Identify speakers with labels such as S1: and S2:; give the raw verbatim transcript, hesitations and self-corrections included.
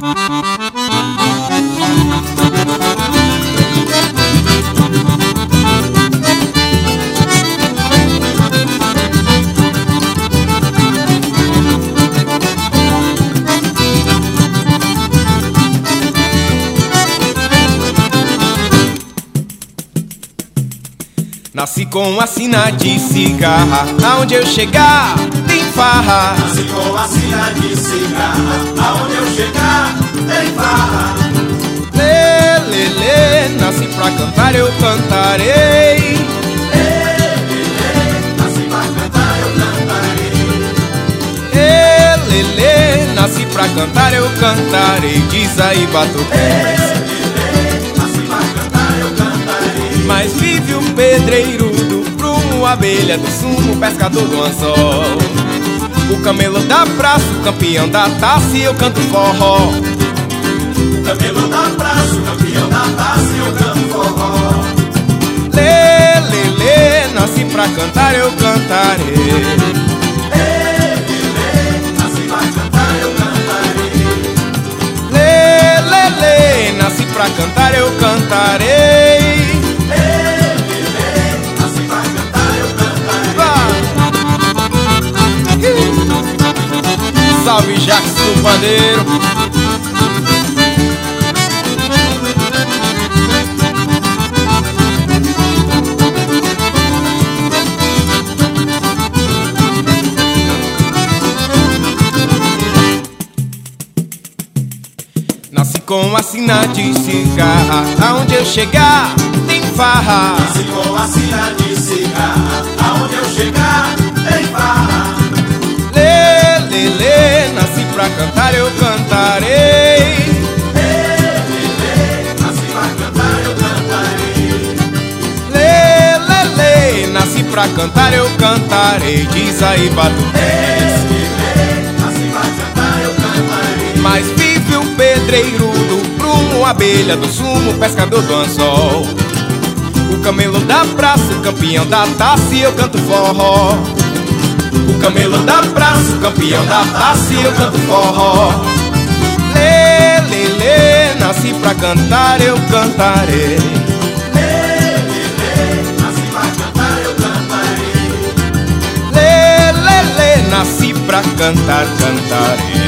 S1: Nasci com a sina de cigarra, aonde eu chegar tem farra.
S2: Nasci com a sina de cigarra, aonde eu chegar tem farra.
S1: Lê, lê, lê, nasci pra cantar, eu cantarei.
S2: Lê, lê, lê, nasci pra cantar, eu cantarei.
S1: Lê, lê, lê, nasci pra cantar, eu cantarei. Diz aí, batucões. Mas vive o pedreiro do prumo, a abelha do sumo, o pescador do anzol, o camelo da praça, o campeão da taça e eu canto forró.
S2: O camelo da praça, o campeão da taça e eu canto forró.
S1: Lê, lê, lê, nasci pra cantar, eu cantarei.
S2: Lê, lê, lê, nasci pra cantar, eu cantarei.
S1: Lê, lê, lê, nasci pra cantar, eu cantarei. Salve Jacques do Pandeiro. Nasci com a sina de cigarra, aonde eu chegar tem farra.
S2: Nasci com a sina de cigarra, aonde eu chegar tem farra.
S1: Lê, lê, lê, nasci pra cantar, eu cantarei.
S2: Lê, lê, lê, nasci pra cantar, eu cantarei.
S1: Lê, lê, lê, nasci pra cantar, eu cantarei. Diz aí, batucões.
S2: Lê, lê, lê, nasci pra cantar, eu cantarei.
S1: Mas vive o pedreiro do prumo, a abelha do sumo, o pescador do anzol, o camelo da praça, o campeão da taça e eu canto forró. O camelo da praça, o campeão da taça e eu canto forró. Lê, lê, lê, nasci pra cantar, eu cantarei.
S2: Lê, lê, lê, nasci pra cantar, eu cantarei.
S1: Lê, lê, lê, nasci pra cantar, cantarei.